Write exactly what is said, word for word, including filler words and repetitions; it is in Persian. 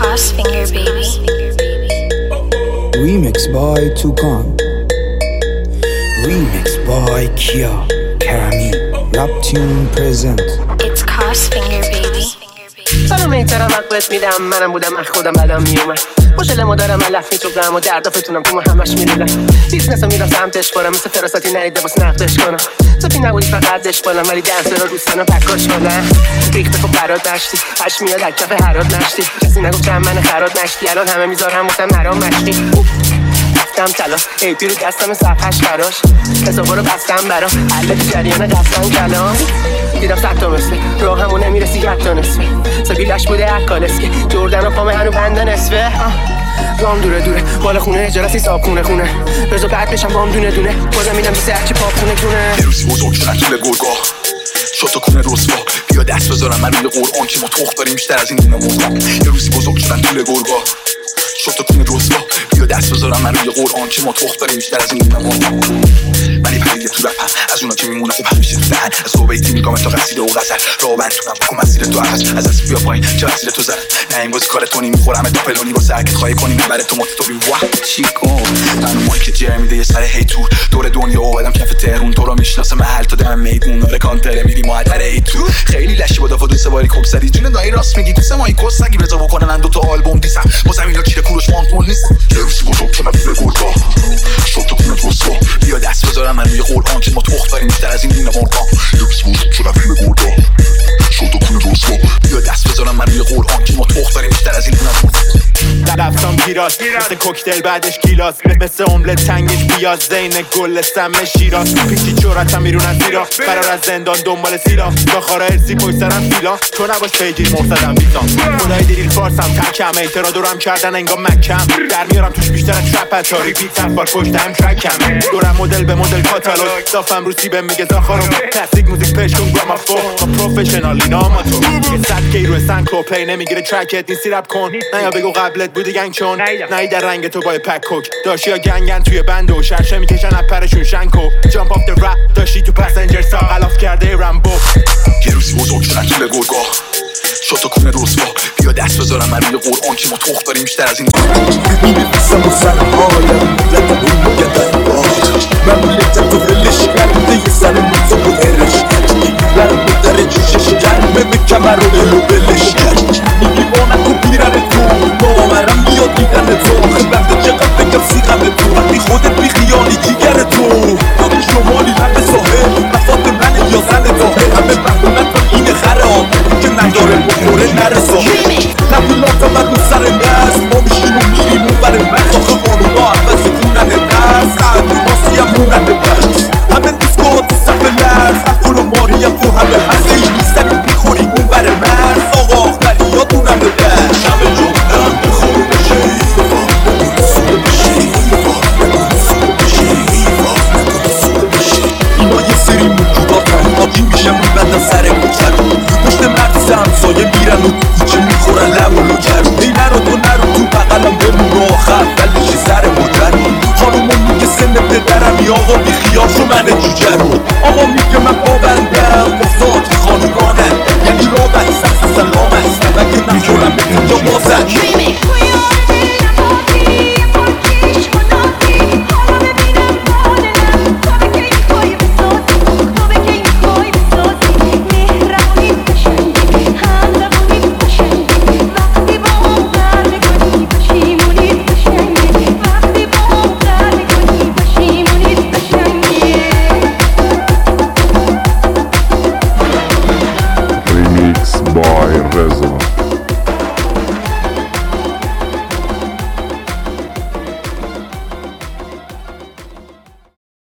Crossfinger, baby. Remix by Tukan. Remix by Kia Karami. Rap tune present. It's Crossfinger, baby. سلام میترم وقت میدم منم بودم من خودم بدم میومد مشکلمو دارم من لفت میچوگم و درد فتونم تو همش میریدم بیزنسو میرم سمتش برم مثل فراستی نریده باس نقدش کنم سپی نبودی فقطش بالم ولی دنسر رو دوستانم پکاش کنم ریخته خب برات نشتی هش میاد از کف حرات نشتی کسی نگفت چند من خرات نشتی الان همه میذارم مستم نرام مشتی رفتم تلا ای پیرو دستم صفحش براش حسابا رو بستم برا حل جریان قصدم کلام دیدم صد تا مثله راه همون نمیرسی یک تا نصفه سبیلش بوده اکالسکه جردن و پامه هنو بنده نصفه رام دوره دوره بالا خونه اجارتی ساب خونه خونه بزا پرد بشم بام دونه دونه بازم میدم بیسه هرچی پاپ خونه کنه یه روزی بزرگ شدن طول گرگاه شد تا کنه رسوا بیا دست بذارم من روی قرآن که ما تخت داریم بیشتر از این دونه مرغا یه روزی بزرگ شدن طول گرگاه شد تا کنه رسوا بیا دست بذارم من روی قرآن که ما تخت داریم بیشتر از این دونه مرغا من این پریده تو رپم از اونا که میمونه خب همیشه تو دهن از صحبیتی میگم تا قصیده و غزل راه بندونم بکن مسیر تو عوض از از بیا پایین که مسیر تو زد نه این بازی کار تو نمیخورم تا پلونی واسه هرکت خواهی کنی میبره تو موت تو بی واه چی کن منو مایی که جر میده یه سر هی تور دور دنیا اومدم کف تهرون تو رو میشناسه محل تا دم میدون آره کانتره میری معطر ای تو خیلی لشی با دافا دو سه باری کوب سری جون دایی راست میگی تو سمای کس نگی بزا بکنن من دو تا آلبوم دیسم با زمینا کیره کوروش مانتون نیستم یه روزی بزرگ کنم بگورگاه شد تو کنت وسوا بیا دست بذارم من روی قرآن که ما تخت داریم بیشتر از این دونه مرغا یه روزی بزرگ کنم بگورگاه شد تو کنت وسوا بیا دست بذارم من روی قرآن که ما تخت داریم بیشتر از این دونه مرغا رفتم گیراس مثل کوکتل بعدش گیلاس مثل املت تنگش پیاز زین گل سم شیراز پیچی چورتم بیرون از زیرا فرار از زندان دنبال سیلا داخارا ارسی پشت سرم فیلا تو نباش پیگیر مرتدم بیسان خدای دیریل فارسم ترکم اعترا دورم کردن انگام مکم در میارم توش بیشتر ترپ از تاریفی تنفار پشتم ترکم دورم مدل به مدل کاتالوگ دافم روسی به میگه زاخارو کلاسیک موزیک پیش کن گرامافون ما پروفشنالی ناماتو یه صد کی رو سانکو پلی نمیگیره ترکت نیستی رپ کن نیا بگو قبلت بودی گنگ چون نایی در رنگ تو با پک کوک داشتی یا گنگن توی بند و شرشه میکشن اپرشون شنکو جامپ آف در رپ داشتی تو پسنجر سا غلاف کرده رمبو یه روزی بزرگ شدن طول گرگاه شد تا کنه رسوا بیا دست بذارم من روی قرآن که ما تخت داریم بیشتر از این می‌نویسم و سر حالم لگم این مگدن باد من میلتم تو ولش کرده یه سر موزا و ارش توی برم بدره جوشش گرمه به کمر و دلو بلش میگی بانک و پیرم تو باورم میاد دیدن تو آخه بنده چقدر بگم سیغم تو وقتی خودت بی خیالی جیگر تو دادی شمالی لب ساحل مفاد من یا زن ظاهر همه بخونن تا این خره ها که نداره بخوره نرسا نبولات و رو سر نست ما میشیم و میریم اون بر مرد آخه قانونا عوض کنن نست قدر ماسی هم مونن بست همه دیسکوها تو صف لرز اکل و ماری هم تو همه هسته ای نیستن میخوری اون بر مرز آقا آخری ها دونم ببر شب جمعم بخور بشه نکنه سوه بشه نکنه سوه بشه اینا یه سری موجوداتن آجی میشم میبندن سر کوچر پشت مرد همسایه میرن و چه میخورن لب و لوکر ای نرو تو نرو تو بقلم بمون و آخر بلش سر مجر خانومون میگه سن پدرم یا آقا بی خیال شو من جوجه رو آقا میگه من پابندم بزاد خانوانم یعنی را بری سخت سلام است مگه نمیکنم به اینجا بازن Remix by Rezo.